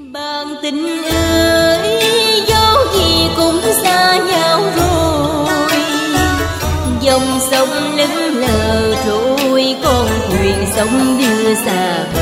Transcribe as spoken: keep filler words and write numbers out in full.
Bạn tình ơi, dẫu gì cũng xa nhau rồi, dòng sông lững lờ trôi con thuyền sông đưa xa.